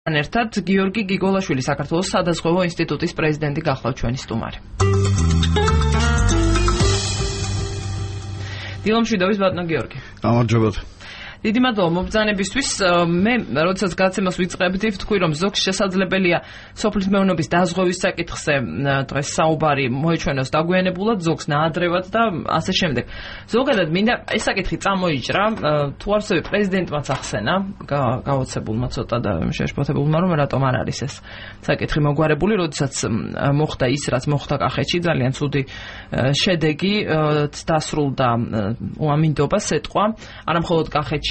ერთად გიორგი გიგოლაშვილი, საქართველოს სადაზღვევო ინსტიტუტის პრეზიდენტი გახლავთ ჩვენი სტუმარი. დილომშვიდობის ბატონო გიორგი. გამარჯობათ. დიდი მადლობა მობრძანებისთვის. მე როდესაც გაცემას ვიწყებდი, ვთქვი, რომ ზოგს შესაძლებელია სოფლის მეურნეობის დაზღვევის საკითხზე დღეს საუბარი მოეჩვენოს დაგვიანებულად, ზოგს ნაადრევად და ასე შემდეგ. ზოგადად მინდა ეს საკითხი წამოიჭრა, თუ არსებობს პრეზიდენტმაც ახსენა, გაოცებულმა ცოტა და შეშფოთებულმა, რომ რატომ არ არის ეს საკითხი მოგვარებული, როდესაც მოხდა ის, რაც მოხდა კახეთში, ძალიან ცუდი შედეგი დასრულდა უამინდობა სეტყვა, არა მხოლოდ კახეთში.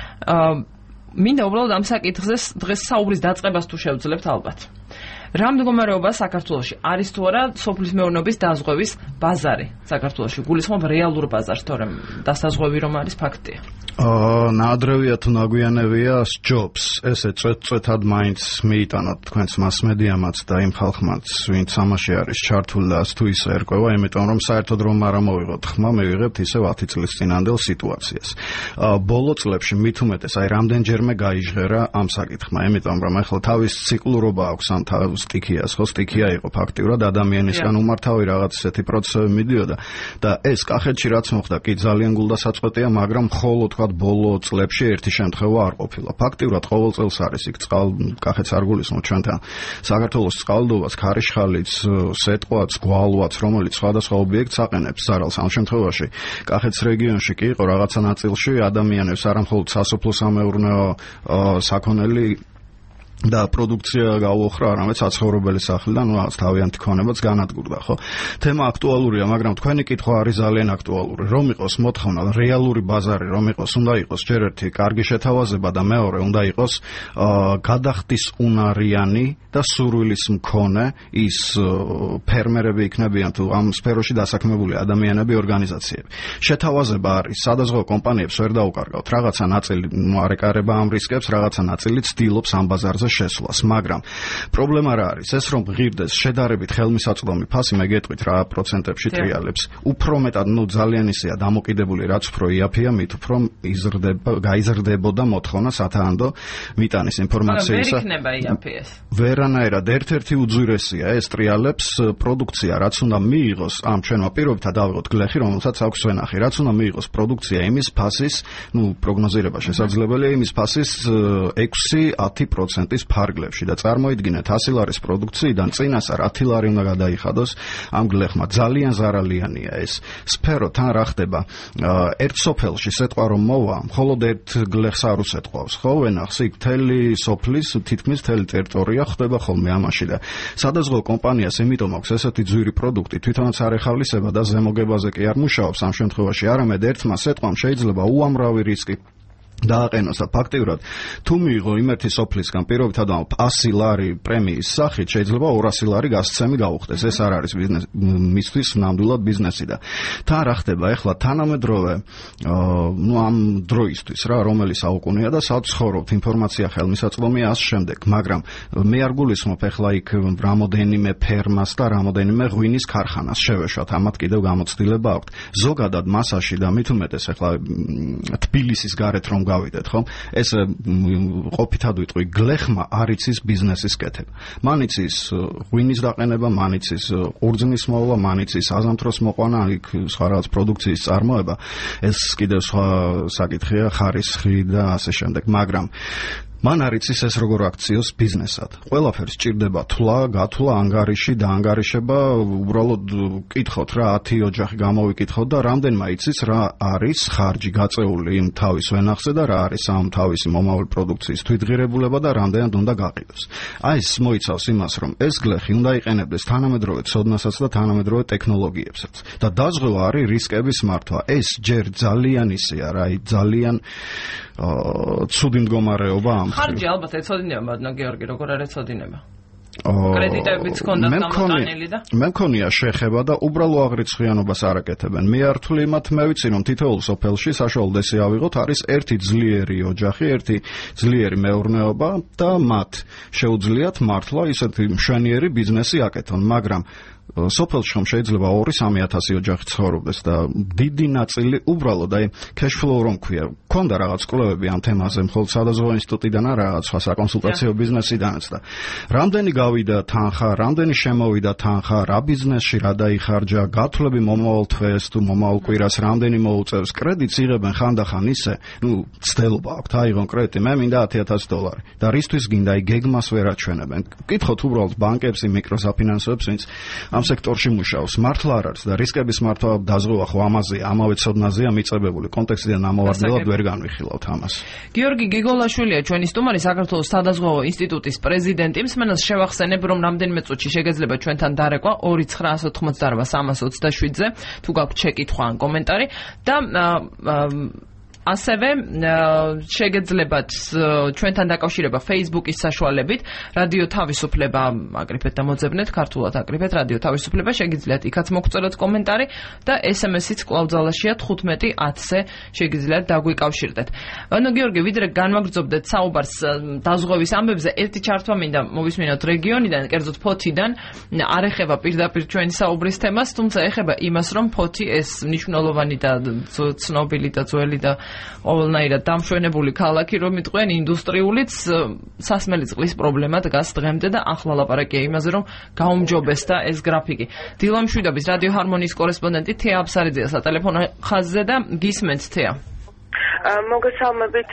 მინდა უბრალოდ ამ საკითხზე დღეს საუბრის დაწყებას თუ შევძლებთ ალბათ. რა მდგომარეობა საქართველოში არის თუ არა სოფლის მეურნეობის დაზღვევის ბაზარი საქართველოში? გულისხმობ რეალურ ბაზარს, თორემ დასაზღვევი რომ არის ფაქტია. ნაადრევია თუ ნაგვიანებია, ჯობს ესე წვეთად მაინც მიიტანოთ თქვენს მასმედიამაც და იმ ხალხმაც, ვინც ამაში არის ჩართული და თუ ისე ერკვევა, იმიტომ რომ საერთოდ რომ არ ამოვიღოთ ხმა, მივიღებთ ისევ 10 წლის წინანდელ სიტუაციას. ბოლო წლებში მით უმეტეს აი რამდენჯერმე გაიჟღერა ამ საკითხმა, იმიტომ რომ ახლა თავის ციკლურობა აქვს ამ თავის სტიქიას, ხო სტიქია იყო ფაქტიურად ადამიანისგან უმართავი რაღაც ესეთი პროცესები მიდიოდა და ეს კახეთში რაც მოხდა კი ძალიან გულდასაწყვეტია, მაგრამ ხოლო თქვა ბოლო წლებში ერთი შემთხვევა არ ყოფილა. ფაქტიურად ყოველ წელს არის იქ კახეთს არ გულისხმობ ჩვენთან საქართველოს წყალდობას, ქარიშხალიც, სეტყვაც, გვალვაც, რომელიც სხვადასხვა ობიექტს აყენებს ზარალს. ამ შემთხვევაში კახეთის რეგიონში კი იყო რაღაცა ნაწილში ადამიანებს არა მხოლოდ სასოფლო-სამეურნეო საქონელი და პროდუქცია გაუოხრა, არამედ საცხოვრებელი სახლიდან რაღაც თავიანთი ქონებაც განადგურდა, ხო? თემა აქტუალურია, მაგრამ თქვენი კითხვა არის ძალიან აქტუალური. რომ იყოს მოთხოვნა, რეალური ბაზარი რომ იყოს, უნდა იყოს ჯერ ერთი კარგი შეთავაზება და მეორე უნდა იყოს გადახდის უნარიანი და სურვილის მქონე ის ფერმერები იქნებიან თუ ამ სფეროში დასაქმებული ადამიანები, ორგანიზაციები. შეთავაზება არის, სადაზღვევო კომპანიებს ვერ დაუკარგავთ, რაღაცა ნაწილი არეკარება ამ რისკებს, რაღაცა ნაწილი ცდილობს ამ ბაზარზე შესვლას, მაგრამ პრობლემა რა არის? ეს რომ ღირდეს შედარებით ხელმისაწვდომი ფასი, მე გეტყვით რა პროცენტებში ტრიალებს. უფრო მეტად, ძალიან ისეა დამოკიდებული, რაც უფრო იაფია, მით უფრო გაიზრდებოდა მოთხოვნა სათანადო მიტანის ინფორმაციისა. ვერ იქნება იაფი ეს. ვერანაირად ერთ-ერთი უძვირესია ეს ტრიალებს პროდუქცია, რაც უნდა მიიღოს ამ ჩვენმა პირობითად ავიღოთ გლეხი, რომელსაც აქვს ვენახი, რაც უნდა მიიღოს პროდუქცია იმის ფასის, პროგნოზირება შესაძლებელია იმის ფასის 6-10% ფარგლებში და წარმოიდგინეთ 100 ლარის პროდუქციიდან წინასწარ 10 ლარი უნდა გადაიხადოს ამ გლეხმა. ძალიან ზარალიანია ეს სფერო. თან რა ხდება? ერთ სოფელში სეტყვა რომ მოვა, მხოლოდ ერთ გლეხს არ უსეტყვავს, ხო? ვენახს იქ მთელი სოფლის თითქმის მთელი ტერიტორია ხდება ხოლმე ამაში და სადაზღვევო კომპანიას იმიტომ აქვს ესეთი ძვირი პროდუქტი, თვითონაც არ ეხალისება და ზემოგებაზე კი არ მუშაობს ამ შემთხვევაში, არამედ ერთმა სეტყვამ შეიძლება უამრავი რისკი დააყენოს და ფაქტიურად თუ მიიღო იმერთი სოფლისგან პირობითად 100 ლარი პრემიის სახით, შეიძლება 200 ლარი გასცემი გაუხდეს. ეს არ არის მისთვის ნამდვილად ბიზნესი და თან რა ხდება ახლა თანამედროვე ამ დროისთვის რა, რომელი საუკუნეა და სადაც ცხოვრობთ, ინფორმაცია ხელმისაწვდომია ას შემდეგ, მაგრამ მე არ გულისხმობ ახლა იქ რამოდენიმე ფერმას და რამოდენიმე ღვინის ქარხანას შევეშვათ, ამათ კიდევ გამოცდილება აქვთ. ზოგადად მასაში და მით უმეტეს ახლა თბილისის გარეთ რომ გავიდეთ, ხო? ეს ყოფითად ვიტყვი, გლეხმა არ იცის ბიზნესის კეთება. მან იცის ღვინის დაყენება, მან იცის ყურძნის მოვლა, მან იცის აზამთროს მოყვანა, იქ სხვა რაღაც პროდუქციის წარმოება. ეს კიდევ სხვა საკითხია, ხარისხი და ასე შემდეგ, მაგრამ მან არ იცის ეს როგორ აქციოს ბიზნესად. ყველაფერს სჭირდება თვლა, გათვლა, ანგარიში, დაანგარიშება, უბრალოდ კითხოთ რა 10 ოჯახი გამოვიკითხოთ და რამდენმა იცის რა არის ხარჯი გაწეული იმ თავის ვენახზე და რა არის ამ თავისი მომავალი პროდუქციის თვითღირებულება და რამდენად უნდა გაყიდოს. აი ეს მოიცავს იმას, რომ ეს გლეხი უნდა იყენებდეს თანამედროვე ცოდნასაც და თანამედროვე ტექნოლოგიებსაც. და დაზღვევა არის რისკების მართვა. ეს ჯერ ძალიან ისეა რა, ძალიან ცუდი მდგომარეობა ამ ხარჯი ალბათ ეცოდინება, მაგრამ გიორგი როგორ არ ეცოდინება? კრედიტებიც ჰქონდათ გამოყენილი და მე მქონია შეხება და უბრალო აღრიცხვიანობას არ აკეთებენ. მე არ თვლი იმათ, მე ვიცი რომ თითოეულ სოფელში საშუალოდ ესე ავიღოთ, არის ერთი ძლიერი ოჯახი, ერთი ძლიერი მეურნეობა და მათ შეუძლიათ მართლა ისეთი მშვენიერი ბიზნესი აკეთონ, მაგრამ სოფელში რომ შეიძლება 2-3 ოჯახი ცხოვრობდეს და დიდი ნაწილი უბრალოდ აი cash flow რომ ქვია, ქონდა რაღაც კვლევები ამ თემაზე, მხოლოდ სადაზღვევო ინსტიტუტიდან არა, რაღაც სხვა საკონსულტაციო ბიზნესიდანაც და რამდენი გავიდა თანხა, რამდენი შემოვიდა თანხა, რა ბიზნესში რა დაიხარჯა, გათვლები მომავალ თვეს თუ მომავალ კვირას რამდენი მოუწევს, კრედიტს იღებენ ხანდახან ისე, ცდელობა აქვთ, აიღონ კრედიტი, მე მინდა $10,000 და რისთვის გინდა აი გეგმას ვერ აჩვენებენ. გკითხოთ უბრალოდ ბანკებს, მიკროსაფინანსოებს, ვინც ამ სექტორში მუშაობს, მართლა არ არის და რისკების მართვა დაზღვევა ხო ამაზეა, ამავე ცოდნაზეა მიწებებული. კონტექსტიდან ამოვარდნელად ვერ განვიხილავთ ამას. გიორგი გიგოლაშვილია ჩვენი სტუმარი, საქართველოს სადაზღვევო ინსტიტუტის პრეზიდენტი. მსმენელს შევახსენებ, რომ რამდენიმე წუთში შეგეძლება ჩვენთან დარეკვა 2-988-2027-ზე, თუ გაქვთ შეკითხვა ან კომენტარი და ასევე შეგეძლებათ ჩვენთან დაკავშირება Facebook-ის საშუალებით, რადიო თავისუფლება აკრიფეთ და მოძებნეთ, ქართულად აკრიფეთ რადიო თავისუფლება, შეგიძლიათ იქაც მოგწეროთ კომენტარი და SMS-იც კვლავ-ძალაშია 15-10-ზე შეგიძლიათ დაგვიკავშირდეთ. ანუ გიორგი, ვიდრე განვაგრძობდეთ საუბარს დაზღვევის ამბებზე, ერთი ჩართვა მინდა მოვისმინოთ რეგიონიდან, კერძოდ ფოთიდან, არ ეხება პირდაპირ ჩვენი საუბრის თემას, თუმცა ეხება იმას, რომ ფოთი ეს მნიშვნელოვანი და ცნობილი და ძველი და ყოველნაირად დამშვენებული ქალაქი, რომ იტყვიან ინდუსტრიულიც სასმელი წყლის პრობლემა დგას დღემდე და ახლა ლაპარაკია იმაზე, რომ გაუმჯობესდა ეს გრაფიკი. დილა მშვიდობის რადიო ჰარმონიის კორესპონდენტი თეა აბსარიძეა სატელეფონო ხაზზე და გისმენთ თეა. მოგესალმებით.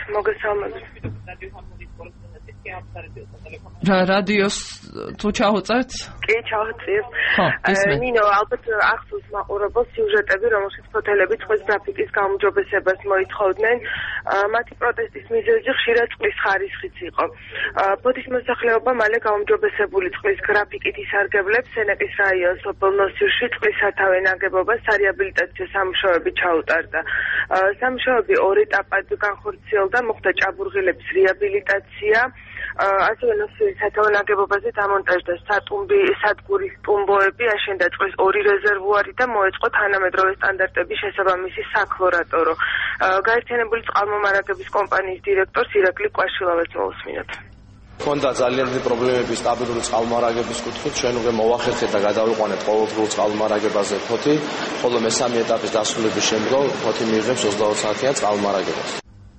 რადიოს თუ ჩაუწერთ? კი, ჩავწერ. ნინო, ალბათ ახსოვს მაყურებელს სიუჟეტები, რომელშიც ფოთელები წყლის გრაფიკის გაუმჯობესებას მოითხოვდნენ. მათი პროტესტის მიზეზი ხშირად წყლის ხარისხიც იყო. ფოთის მოსახლეობა მალე გაუმჯობესებული წყლის გრაფიკით ისარგებლებს სენეკის რაიონის სოფელ ნოსირში წყლის სათავე ნაგებობას სარეაბილიტაციო სამუშაოები ჩაუტარდა. სამუშაოები 2 ეტაპად განხორციელდა, მოხდა ჭაბურღილების რეაბილიტაცია, ასევე ნოსირის სათავე ნაგებობაზე დამონტაჟდა სადგურის ტუმბოები, აშენდა წყლის 2 რეზერვუარი და მოეწყო თანამედროვე სტანდარტების შესაბამისი საქლორატორო. გაერთიანებული წყალმომარაგების კომპანიის დირექტორს ირაკლი კვაშილავას მოვუსმინოთ. ქონდა ძალიან დიდი პრობლემები სტაბილური წყალმომარაგების კუთხით, ჩვენ უკვე მოვახერხეთ და გადავიყვანეთ ყოველდღიურ წყალმომარაგებაზე ფოთი, ხოლო მესამე ეტაპის დასრულების შემდგომ ფოთი მიიღებს 24 საათიან წყალმომარაგებას.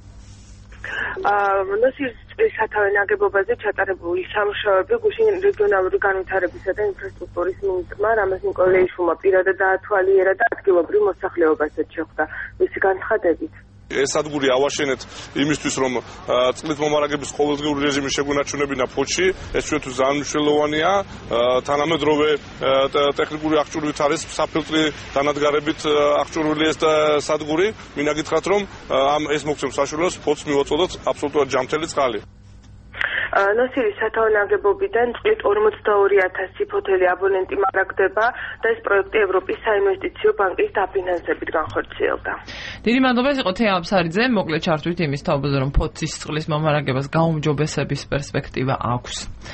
ნოსირის წყლის სათავე ნაგებობაზე ჩატარებული სამუშაოები გუშინ რეგიონალური განვითარებისა და ინფრასტრუქტურის მინისტრმა რამაზ ნიკოლეიშვილმა პირადად დაათვალიერა და ადგილობრივ მოსახლეობასაც შეხვდა. მისი განცხადებით, ეს სადგური ავაშენეთ იმისთვის, რომ წყლით მომარაგების ყოველდღიური რეჟიმი შეგვენარჩუნებინა ფოთში, ეს ჩვენთვის ძალიან მნიშვნელოვანია. თანამედროვე ტექნიკური აღჭურვით არის საფილტრი დანადგარებით აღჭურვილი ეს სადგური. მინდა გითხრათ, რომ ეს მოგცემს საშუალებას ფოთს მივაწოდოთ აბსოლუტურად ჯამთელი წყალი. ნოსირის სათავე ნაგებობიდან წყლით 42,000 ფოთელი აბონენტი მარაგდება და ეს პროექტი ევროპის საინვესტიციო ბანკის დაფინანსებით განხორციელდა. დიდი მადლობა, იყო თეა აბსარიძე, მოკლედ ჩართვით იმის თაობაზე, რომ ფოთის წყლის მომარაგებას გაუმჯობესების პერსპექტივა აქვს.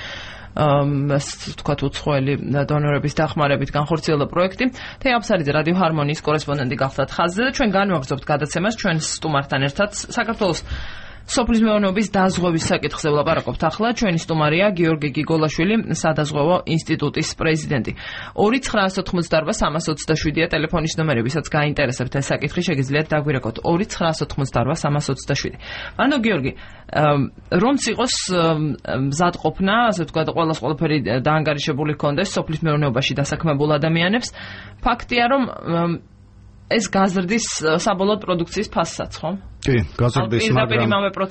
თქვათ უცხოელი დონორების დახმარებით განხორციელდა პროექტი. თეა აბსარიძე რადიო ჰარმონიის კორესპონდენტი გახლდათ ხაზზე და ჩვენ განვაგრძობთ გადაცემას ჩვენ სტუმართან ერთად საქართველოს სოფლის მეურნეობის დაზღვევის საკითხზე ვლაპარაკობთ ახლა. ჩვენი სტუმარია გიორგი გიგოლაშვილი, სადაზღვევო ინსტიტუტის პრეზიდენტი. 2-988-327-ია ტელეფონის ნომერი, ვისაც გაინტერესებთ ეს საკითხი, შეგიძლიათ დაგვირეკოთ 2-988-327. ანუ გიორგი, რომც იყოს მზადყოფნა, ასე ვთქვათ, ყველაფერი დაანგარიშებული ჰქონდეს სოფლის მეურნეობაში დასაქმებულ ადამიანებს, ფაქტია, რომ ეს გაზრდის საბოლოო პროდუქციის ფასსაც, ხო? კი, გაზრდის, მაგრამ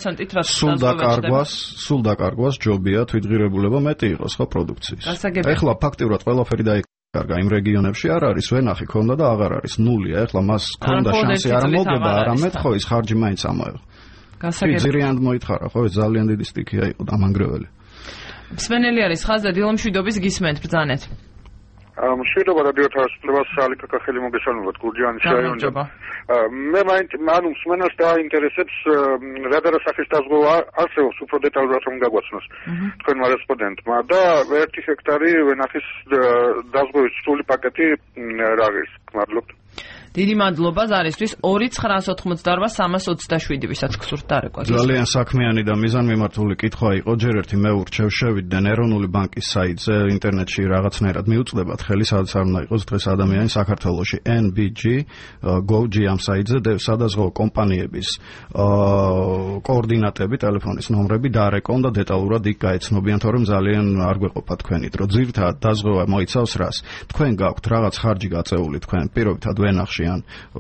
სულ დაკარგვას ჯობია თვითღირებულება მეტი იყოს, ხო, პროდუქციის. ეხლა ფაქტიურად ყველაფერი დაიკარგა იმ რეგიონებში არ არის, ვენახი ქონდა და აღარ არის, ნულია. ეხლა მას ქონდა შანსი არ მოგება, არამედ ხო ის ხარჯი მაინც ამოიღო. კი, ძირიანად მოითხარა, ხო, ძალიან დიდი სტიქია იყო დამანგრეველი. მსმენელი არის ხაზზე, დილა მშვიდობის გისმენთ, ბრძანეთ. მშვიდობა რადიო თავისუფლებას, ალიკა კახელი მოგესალმებათ, გურჯაანის რაიონიდან. მე მაინც მსმენელს დაინტერესებს რა სახის დაზღვევა არსებობს უფრო დეტალურად რომ გაგვაცნოს თქვენმა რესპონდენტმა და 1 ჰექტარი ვენახის დაზღვევის სრული პაკეტი რა არის? მადლობთ. დიდი მადლობა ზარისთვის 2-988-327 ვისაც გსურთ დარეკვა. ძალიან საქმიანი და მიზანმიმართული კითხვა იყო. ჯერ ერთი მე ურჩევ შევიდნენ ეროვნული ბანკის საიტზე ინტერნეტში რაღაცნაირად მიუწვდებათ ხელი, სადაც არ უნდა იყოს დღეს ადამიანი საქართველოში NBG.gov.g ამ საიტზე სადაზღვევო კომპანიების კოორდინატები, ტელეფონის ნომრები დაარეკონ და დეტალურად იქ გაეცნობიან, თორემ ძალიან არ გვეყოფა თქვენით, რომ ძირითადად დაზღვევა მოიცავს რას. თქვენ გაქვთ რაღაც ხარჯი გაწეული, თქვენ პირობითად ვენახში ან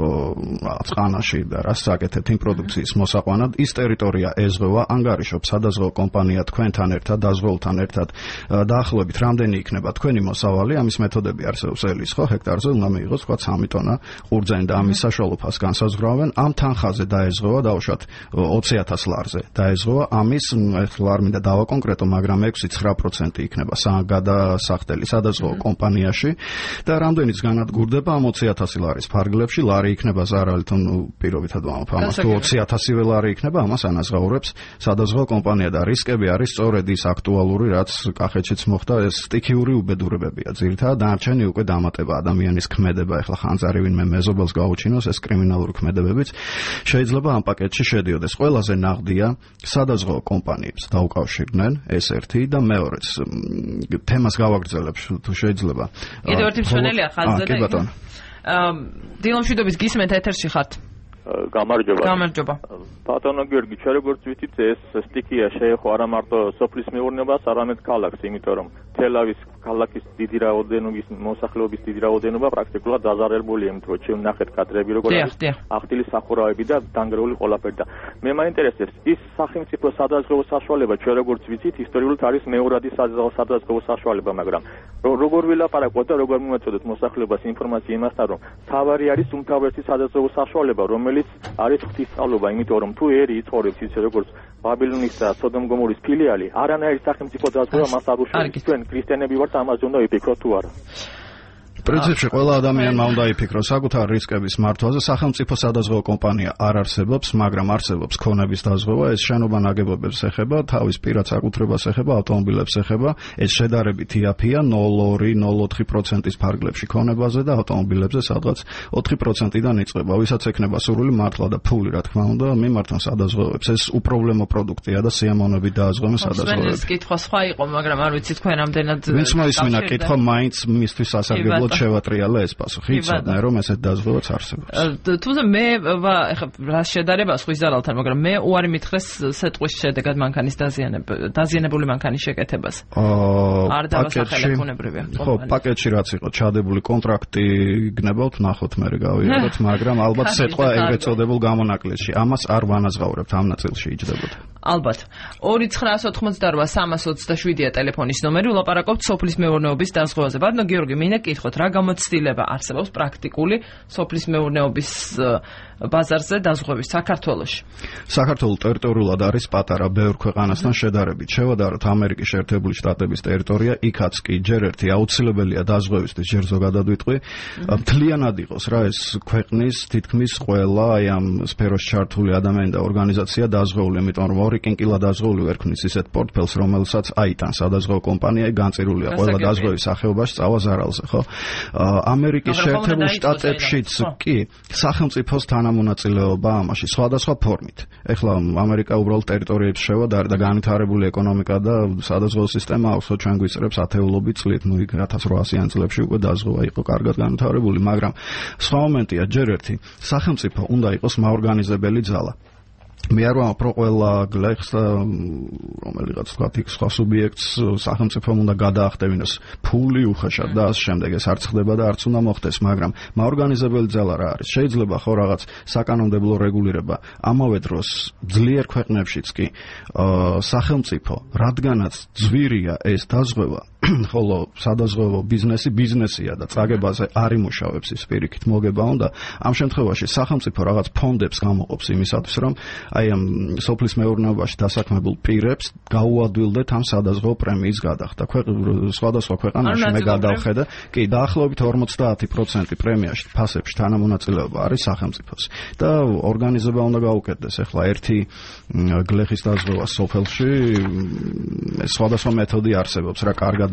წყანაში და რას საკეთებთ იმ პროდუქციის მოსაყვანად, ის ტერიტორია ეზღვევა, ანგარიშობს სადაზღვევო კომპანია თქვენთან ერთად, დაზღვეულთან ერთად, დაახლოებით რამდენი იქნება თქვენი მოსავალი, ამის მეთოდები არსებობს ელის, ხო, ჰექტარზე უნდა მიიღოს თქვა 3 ტონა ყურძენი და ამის საშუალო ფასს განსაზღვრავენ, ამ თანხაზე დაეზღვევა, დაუშვათ 20,000 ლარზე დაეზღვევა, ამის ახლა არ მინდა დავაკონკრეტო, მაგრამ 6-9% იქნება გადასახდელი სადაზღვევო კომპანიაში და რამდენიც განადგურდება ამ 20,000 ლარის ფარგლებში, ლარი იქნება ზარალი თუ პირობითად ვამბობ ამას, თუ 20,000 ლარი იქნება, ამას ანაზღაურებს სადაზღვევო კომპანია და რისკები არის სწორედ ის აქტუალური, რაც კახეთშიც მოხდა, ეს სტიქიური უბედურებებია. ძირითადად დანარჩენი უკვე დამატება ადამიანის ქმედება, ახლა ხანძარი ვინმე მეზობელს გაუჩინოს, ეს კრიმინალური ქმედებებიც შეიძლება ამ პაკეტში შედიოდეს. ყველაზე ნაღდია სადაზღვევო კომპანიებს დაუკავშირდნენ, ეს ერთი და მეორეც თემას გავაგრძელებ თუ შეიძლება. კიდევ ერთი მშვენელია ხაზზე და დილომშვიდობის გისმენთ ეთერში ხართ. გამარჯობა. ბატონო გიორგი, ჩვენ როგორც ვიცით, ეს სტიქია შეეხო არა მარტო სოფლის მეურნეობას, არამედ ქალაქს, იმიტომ რომ თელავის ქალაქის დიდი რაოდენობის მოსახლეობის დიდი რაოდენობა პრაქტიკულად დაზარალებულია, იმიტომ რომ ჩვენ ნახეთ კადრები როგორ არის აღტილი სახურავები და დანგრეული ყველაფერი და მე მაინტერესებს ის სახელმწიფო სადაზღვევო საშუალება, ჩვენ როგორც ვიცით, ისტორიულად არის მეორადი სადაზღვევო საშუალება, მაგრამ როგორ ვილაპარაკოთ და როგორ მივაწოდოთ მოსახლეობას ინფორმაცია იმასთან, რომ თავარი არის უმთავრესი სადაზღვევო საშუალება, რომელიც არის ღვთისმსწავლობა, იმიტომ რომ თუ ერი იცხოვრებს ისე როგორც ბაბილონის და სოდომ გომორის ფილიალი, არანაირი სახელმწიფო დაზღვევა მას არ უშუალებს. ჩვენ ქრისტიანები ვართ, ამაზე უნდა ვიფიქროთ თუ არა. პრინციპში ყველა ადამიანმა უნდა იფიქროს საკუთარ რისკების მართვაზე. სახელმწიფო სადაზღვევო კომპანია არ არსებობს, მაგრამ არსებობს ქონების დაზღვევა. ეს შენობა ნაგებობებს ეხება, თავის პირად საკუთრებას ეხება, ავტომობილებს ეხება. ეს შედარებით იაფია 0,2-0,4%-ის ფარგლებში ქონებაზე და ავტომობილებზე სადღაც 4%-დან იწყება. ვისაც ექნება სურვილი მართლა და ფული, რა თქმა უნდა, მიმართონ სადაზღვევებს. ეს უპრობლემო პროდუქტია და სიამოვნებით დააზღვევენ სადაზღვევებს. ეს კითხვა სხვა იყო, მაგრამ არ ვიცი თქვენ რამდენად ვინც მოისმინა კითხვა, მაინც მისთვის სასარგებლოდ შევატრიალა ეს პასუხი, იცოდნენ რომ ესეთ დაზღვევაც არსებობს. თუმცა მე ეხლა რა შედარება სხვის ზარალთან, მაგრამ მე უარი მითხრეს სეტყვის შედეგად მანქანის დაზიანებული მანქანის შეკეთებას. არ დავასახელებ ბუნებრივია. ხო, პაკეტში რაც იყო ჩადებული კონტრაქტი გნებავთ, ნახოთ მე გავიაროთ, მაგრამ ალბათ სეტყვა ეგრეთ წოდებულ გამონაკლისში. ამას არ ვანაზღაურებთ, ამ ნაწილში იჯდებოდა. ალბათ. 2-988-327-ია ტელეფონის ნომერი, ვლაპარაკობთ სოფლის მეურნეობის დაზღვევაზე. ბატონო გიორგი, მინდა კითხოთ, რა გამოცდილება არსებობს პრაქტიკული სოფლის მეურნეობის ბაზარზე დაზღვევის საქართველოში? საქართველო ტერიტორიულად არის პატარა, ბევრ ქვეყანასთან შედარებით. შევადაროთ ამერიკის შეერთებული შტატების ტერიტორია, იქაც კი ჯერ ერთი აუცილებელია დაზღვევისთვის, ჯერ ზოგადად ვიტყვი. მთლიანად იყოს რა ეს ქვეყნის თითქმის ყველა აი ამ სფეროში ჩართული ადამიანი და ორგანიზაცია დაზღვეული, იმიტომ რომ ორი კინკილა დაზღვეული ვერქმნის ისეთ პორტფელს, რომელსაც აიტანს სადაზღვევო კომპანია, განწირულია ყველა დაზღვევის სახეობაში წავა ზარალზე, ხო? ამერიკის შეერთებულ შტატებშიც კი სახელმწიფოს თანამონაწილეობა ამაში სხვადასხვა ფორმით. ეხლა ამერიკა უბრალოდ ტერიტორიებს შევადარდა და განვითარებული ეკონომიკა და სადაზღვევო სისტემა აქვს, ჩვენ გვიწერებს ათეულობით წლით, ნუ იქ 1800-იან წლებში უკვე დაზღვევა იყო კარგად განვითარებული, მაგრამ სხვა მომენტია, ჯერ ერთი სახელმწიფო უნდა იყოს მაორგანიზებელი ძალა. მე არ ვამბობ რომ ყველა გლეხს და რომელიღაც თქვა იქ სხვა სუბიექტს სახელმწიფომ უნდა გადაახტევინოს ფული უხეშად და ამ შემდეგ ეს არც ხდება და არც უნდა მოხდეს, მაგრამ მაორგანიზებელი ძალა რა არის? შეიძლება ხო რაღაც საკანონმდებლო რეგულირება, ამავე დროს ძლიერ ქვეყნებშიც კი სახელმწიფო, რადგანაც ძვირია ეს დაზღვევა, ხოლო სადაზღვევო ბიზნესია და წაგებაზე არ იმუშავებს ის პირიქით მოგება უნდა, ამ შემთხვევაში სახელმწიფო რაღაც ფონდებს გამოყოფს იმისათვის, რომ აი ამ სოფლის მეურნეობაში დასაქმებულ პირებს გაუადვილდეთ ამ სადაზღვევო პრემიის გადახდა. სხვადასხვა ქვეყანაში მე გადავხედე, კი, დაახლოებით 50% პრემიაში ფასებში თანამონაწილეობა არის სახელმწიფოს და ორგანიზება უნდა გაუკეთდეს. ეხლა ერთი გლეხის დაზღვევა სოფელში, სხვადასხვა მეთოდი არსებობს, რა კარგად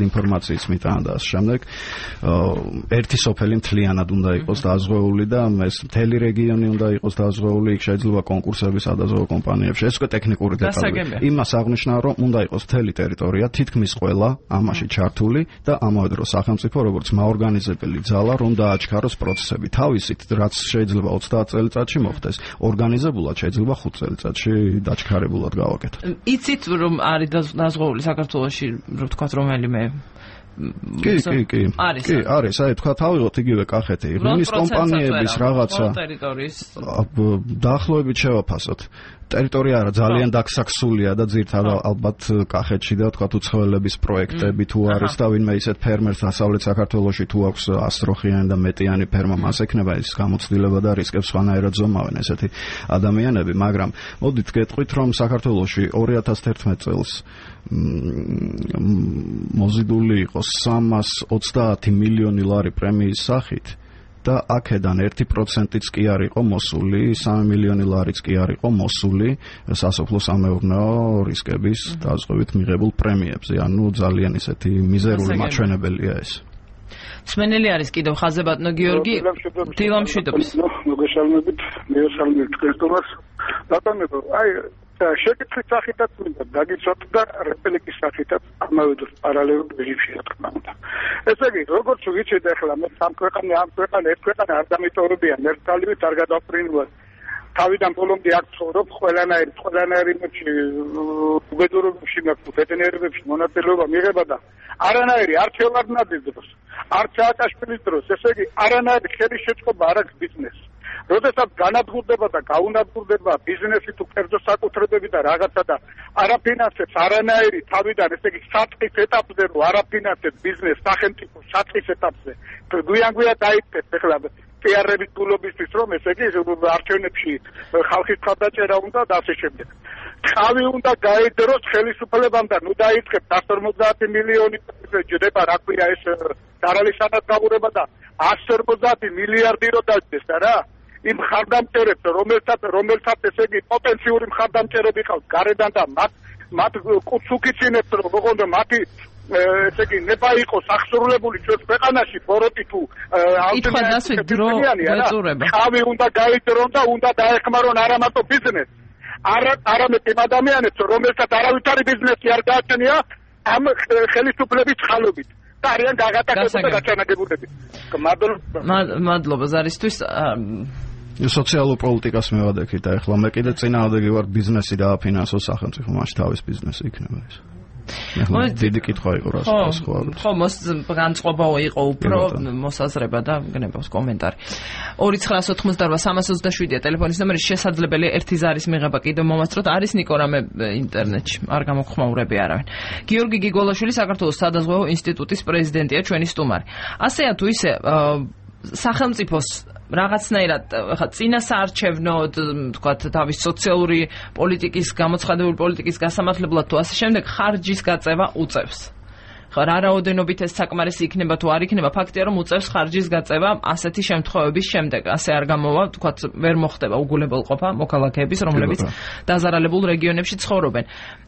ინფორმაციის მიტანა და ამ შემდეგ ერთი სოფელი მთლიანად უნდა იყოს დაზღვეული და ეს მთელი რეგიონი უნდა იყოს დაზღვეული, იქ შეიძლება კონკურსები სადაზღვევო კომპანიებში, ეს უკვე ტექნიკური დეტალები. იმას აღნიშნა, რომ უნდა იყოს მთელი ტერიტორია, თითქმის ყველა ამაში ჩართული და ამავე დროს სახელმწიფო როგორც მაორგანიზებელი ძალა რომ დააჩქაროს პროცესები. თავისით, რაც შეიძლება 30 წელიწადში მოხდეს, ორგანიზებულად შეიძლება 5 წელიწადში დაჩქარებულად გავაკეთოთ. იცით რომ არის დაზღვეული საქართველოში, რო ვთქვათ, რომელიმე კი, არის, აი თქვა თავიღოთ იგივე კახეთი. ღვინის კომპანიების რაღაცა დაახლოებით შევაფასოთ. ტერიტორია არა ძალიან დაქსაქსულია და ძირთადად ალბათ კახეთში და თქვა უცხოელების პროექტები თუ არის და ვინმე ისეთ ფერმერს დასავლეთ საქართველოში თუ აქვს 100-ხიანი და მეტიანი ფერმა, მას ექნება ის გამოცდილება და რისკებს სხვანაირად ზომავენ ესეთი ადამიანები, მაგრამ მოდით გეტყვით რომ საქართველოში 2011 წელს მოზიდული იყო 330 მილიონი ლარი პრემიის სახით და აქედან 1%-იც კი არ იყო მოსული, 3 მილიონი ლარიც კი არ იყო მოსული სასოფლო-სამეურნეო რისკების დაზღვევით მიღებულ პრემიებზე. ანუ ძალიან ისეთი მიზერული მაჩვენებელია ეს. მსმენელი არის კიდევ ხაზებატნო გიორგი დილამშვიდობის. მოგესალმებით, მეოსალმებით კრესტობას. ბატონო, აი შეკითხვის სახითაც მინდა დაგიცოთ და რეპლიკის სახითაც ამავე დროს პარალელურ რეჟიმში რა უნდა. ესე იგი, როგორც ვიცით ახლა მე ამ ქვეყანა ერთ ქვეყანა არ დამიტოვებია მერტალივით არ გადავფრინულად. თავიდან ბოლომდე აქ ცხოვრობ, ყველანაირი უბედურებებში მაქვს, ბედნიერებებში მონაწილეობა მიღება და არანაირი არც ელარნაძის დროს, არც სააკაშვილის დროს, ესე იგი, არანაირი ხელის შეწყობა არ აქვს ბიზნესს. როდესაც განადგურდება და გაუნადგურდება ბიზნესი თუ კერძო საკუთრებები და რაღაცა და არაფინანსებს არანაირი თავიდან, ესე იგი, საწყის ეტაპზე რომ არაფინანსებს ბიზნესს სახელმწიფო საწყის ეტაპზე, გვიან დაიწყეს ახლა პიარების გულობისთვის რომ ესე იგი არჩევნებში ხალხის მხარდაჭერა უნდა და ასე შემდეგ. ხავი უნდა გაედროს ხელისუფლებამ და ნუ დაიწყებს 150 მილიონი ჯდება რა ქვია ეს დარალისანად გაღურება და 150 მილიარდი რო დაჯდეს რა იმ მხარდამჭერებს რომელთაც ესე იგი პოტენციური მხარდამჭერები ყავს გარედან და მათ კუც უკიცინებს რომ ოღონდ მათი ესე იგი ნება იყოს აღსრულებული ჩვენს ქვეყანაში ბოროტი თუ ხავი უნდა გაიძრონ და უნდა დაეხმარონ არა მარტო ბიზნესს არამედ იმ ადამიანებს რომელთაც არავითარი ბიზნესი არ გააჩნია ამ ხელისუფლების წყალობით და არიან გაღატაკებულები და გაჩანაგებულები. მადლობა ზარისთვის. სოციალურ პოლიტიკას მევადექით და ეხლა მე კიდე წინააღმდეგი ვარ ბიზნესი დააფინანსო სახელმწიფო მასში თავის ბიზნესი იქნება ეს. დიდი კითხვა იყო რა სხვა. ხო, განწყობა იყო უფრო მოსაზრება და გნებავს კომენტარი. 2988-327-ია ტელეფონის ნომერი, შესაძლებელია ერთი ზარის მიღება კიდევ მომასწროთ. არის ნიკო რამე ინტერნეტში, არ გამოგხმაურები არავინ. გიორგი გიგოლაშვილი საქართველოს სადაზღვევო ინსტიტუტის პრეზიდენტია, ჩვენი სტუმარი. ასეა თუ ისე სახელმწიფოს რაღაცნაირად ხა წინასაარჩევნოდ თქვათ თავის სოციალური პოლიტიკის გამოცხადებული პოლიტიკის გასამართლებლად თუ ასე შემდეგ ხარჯის გაწევა უწევს. ხა რა რაოდენობით ეს საკმარისი იქნება თუ არ იქნება, ფაქტია რომ უწევს ხარჯის გაწევა ასეთი შემთხვევების შემდეგ. ასე არ გამოვა, თქვათ ვერ მოხდება უგულებელყოფა მოქალაქეების, რომლებიც დაზარალებულ რეგიონებში ცხოვრობენ.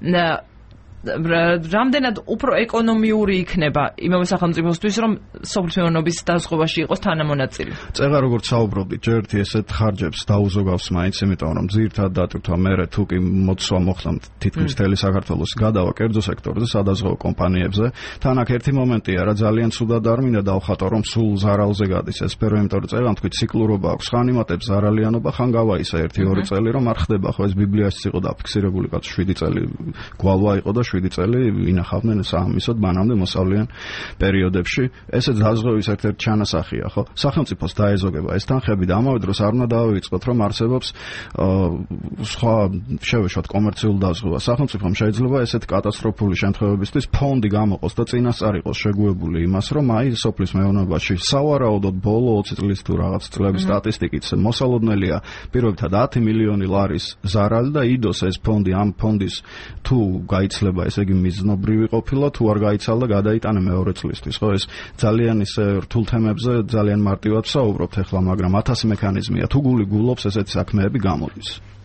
რამდენად უფრო ეკონომიური იქნება იმავე სახელმწიფოსთვის, რომ სოფლმეურნეობის დაზღვევაში იყოს თანამონაწილე. წეღა როგორც საუბრობდით, ჯერ ერთი ესეთ ხარჯებს დაუზოგავს მაინც, იმიტომ რომ ძირთად დატვირთვა მერე თუ კი მოცვა მოხდა თითქმის მთელი საქართველოს გადავა კერძო სექტორზე, სადაზღვევო კომპანიებზე, თან აქ ერთი მომენტია, რა ძალიან ცუდად არ მინდა დავხატო, რომ სულ ზარალზე გადის ეს სფერო, იმიტომ რომ წეღან თქვით ციკლურობა აქვს, ხან იმატებს ზარალიანობა, ხან გავაისა 1-2 წელი, რომ არ ხდება, ხო ეს ბიბლიაშიც იყო დაფიქსირებული, კაც 7 წელი გვალვა იყო და 7 წელი ინახავდნენ საამისოდ მანამდე მოსავლიან პერიოდებში. ესეც დაზღვევის ერთ-ერთი ჩანასახია, ხო? სახელმწიფოს დაეზოგება ეს თანხები და ამავე დროს არ უნდა დავივიწყოთ, რომ არსებობს სხვა შევეშვათ კომერციულ დაზღვევას. სახელმწიფომ შეიძლება ესეთ კატასტროფული შემთხვევებისთვის ფონდი გამოყოს და წინასწარ იყოს შეგუებული იმას, რომ აი სოფლის მეურნეობაში სავარაუდოდ ბოლო 20 წლის თუ რაღაც წლების სტატისტიკით მოსალოდნელია პირობითად 10 მილიონი ლარის ზარალი და იდოს ეს ფონდი ამ ფონდის თუ გაიცლება ესე იგი მიზნობრივი ყოფილა თუ არ გაიცალდა გადაიტანა მეორე წლისთვის, ხო ეს ძალიან ისე რთულ თემებზე ძალიან მარტივად საუბრობთ ახლა, მაგრამ 1000 მექანიზმია თუ გული გულობს ესეთი საქმეები გამოდის.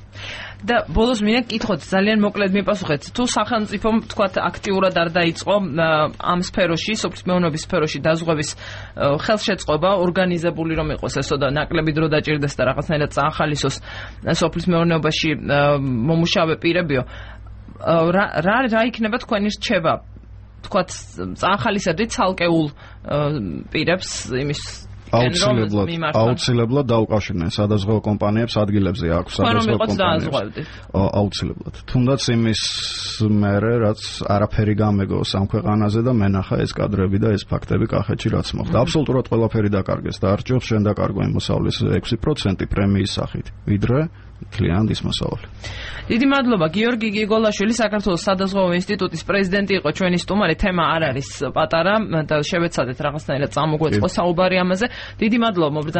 და ბოლოს მინდა გკითხოთ, ძალიან მოკლედ მიპასუხეთ, თუ სახელმწიფომ თქვათ აქტიურად არ დაიწყო ამ სფეროში, სოფლის მეურნეობის სფეროში დაზღვევის ხელშეწყობა, ორგანიზებული რომ იყოს ესო და ნაკლები დრო დაჭირდეს და რაღაცნაირად წაახალისოს სოფლის მეურნეობაში მომუშავე პირებიო, რა იქნება თქვენი რჩევა? თქვათ წაახალისებდით ცალკეულ პირებს იმის აუცილებლად დაუკავშირდნენ სადაზღვევო კომპანიებს ადგილებზე აქვს სადაზღვევო კომპანიებს. აუცილებლად. თუნდაც იმის მერე რაც არაფერი გამეგო სამ ქვეყანაზე და მენახა ეს კადრები და ეს ფაქტები კახეთში რაც მოხდა. აბსოლუტურად ყველაფერი დაკარგეს და არჩევს შენ დაკარგო მოსავლის 6% პრემიის სახით. ვიდრე კლიანტ ის მოსავალი. დიდი მადლობა გიორგი გიგოლაშვილი, საქართველოს სადაზღვევო ინსტიტუტის პრეზიდენტი იყო ჩვენი სტუმარი. თემა არ არის პატარა და შევეცადეთ რაღაცნაირად წამოგვეწყო საუბარი ამაზე. დიდი მადლობა.